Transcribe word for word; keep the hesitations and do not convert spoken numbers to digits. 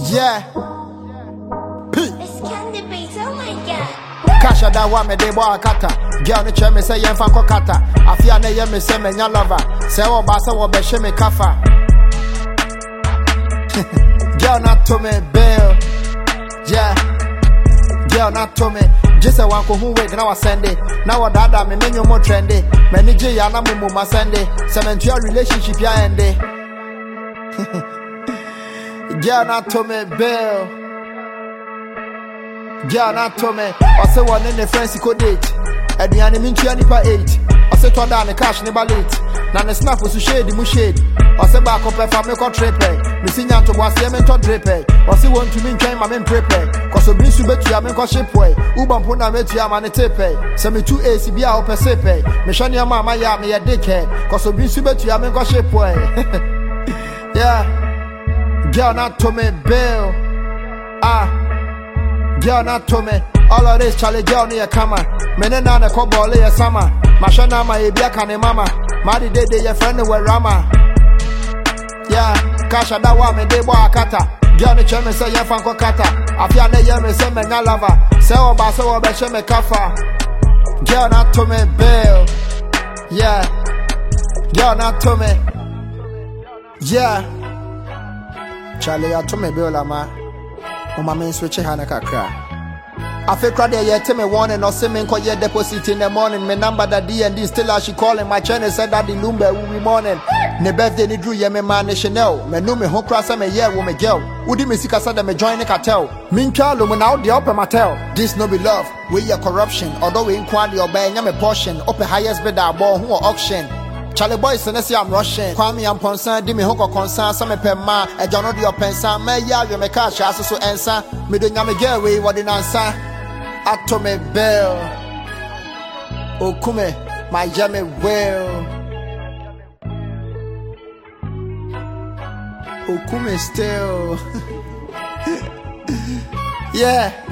Yeah. P. It's candy beats, oh my god. Kasha da wa me de boy kata. Girl ni che me say yen fan ko kata. Afia na ye me say me nya lover. Say wo ba say wo be she me kafa. Girl not to me bill. Yeah. Girl not to me. Just a one who wait now I send it. Now what dada me menu more trendy. Many J ya na mumu ma send it. Cementia relationship ya ende. Girl not to me bill. Girl not to me. I say one in the friends you could date. And the enemy to any per eight. I say to down the cash never late. Now the snap was to shade the shade. I say back up if I make a trip. Missing out to was the mentor drip. I say want to mean train my men prepare. Cause so bring subet to a ship way. Uban puna met ya man tape. Send me two A C B out per sepe. Meshania mama ya me a dickhead. Cause so bring subet to a ship way. Yeah. Girl not to me bill. Ah. Girl not to me. All of this Charlie girl near kama. Mene na ne kobo le ya sama. Mashana ma ebia kane mama. Madi de de your friend we rama. Yeah. Kasha da wa me de boy akata. Girl ni che me say ye fan ko kata. Afia na ye me say me nya lover. Say o ba say o be she me kafa. Girl not to me bill. Yeah. Girl not to me. Yeah. Charlie ya to me bill la ma. O ma men switch ha na kakra. I feel crowd there, yeah, tell me warning or send me call your deposit in the morning. My number that D and D still as she calling. My channel said that the Lumber will be morning. Ne birthday ni drew, yeah, me man Chanel. Me know me home cross me yeah, with me girl. Udi me sika said me join the cartel. Min Charlo, when out the upper matel. This no be love, we your corruption. Although we inquire your buying me portion. Up the highest bidder, ball who auction. Charlie boys, and I say I'm rushing. Kwame I'm concerned, di me hook or concern, some pe ma, a journal your pensa, may ya, you make cash, as so answer. Me do nyame get away, what in answer. Atome bell. Okume, my jammy well. Okume still. Yeah.